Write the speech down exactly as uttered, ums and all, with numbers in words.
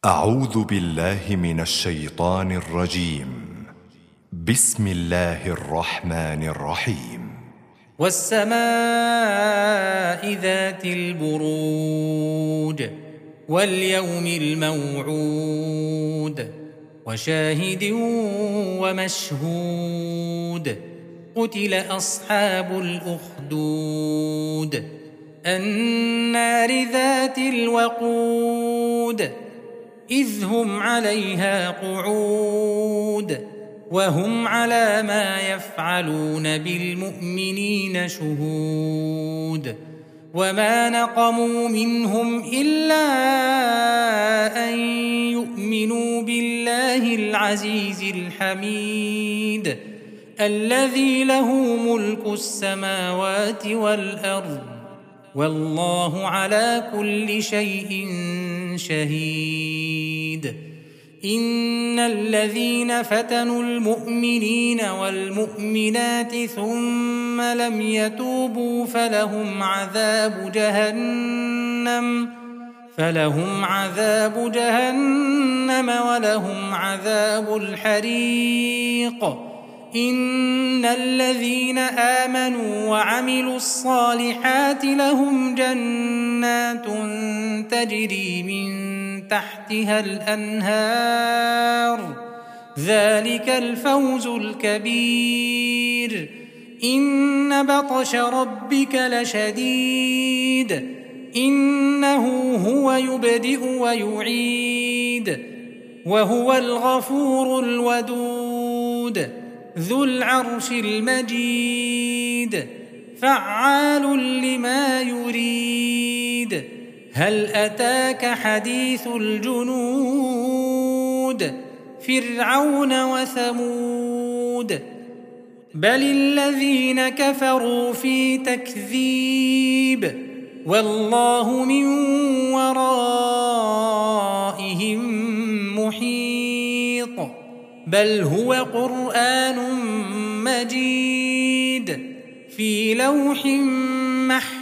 أعوذ بالله من الشيطان الرجيم. بسم الله الرحمن الرحيم. والسماء ذات البروج واليوم الموعود وشاهد ومشهود قتل أصحاب الأخدود النار ذات الوقود إذ هم عليها قعود وهم على ما يفعلون بالمؤمنين شهود وما نقموا منهم إلا أن يؤمنوا بالله العزيز الحميد الذي له ملك السماوات والأرض والله على كل شيء شهيد. إن الذين فتنوا المؤمنين والمؤمنات ثم لم يتوبوا فلهم عذاب جهنم فلهم عذاب جهنم ولهم عذاب الحريق. إن الذين آمنوا وعملوا الصالحات لهم جنات تجري من تحتها الأنهار ذلك الفوز الكبير. إن بطش ربك لشديد إنه هو يبدئ ويعيد وهو الغفور الودود ذو العرش المجيد فعال لما يريد. هل أتاك حديث الجنود فرعون وثمود بل الذين كفروا في تكذيب والله من ورائهم محيط بل هو قرآن مجيد في لوح محفوظ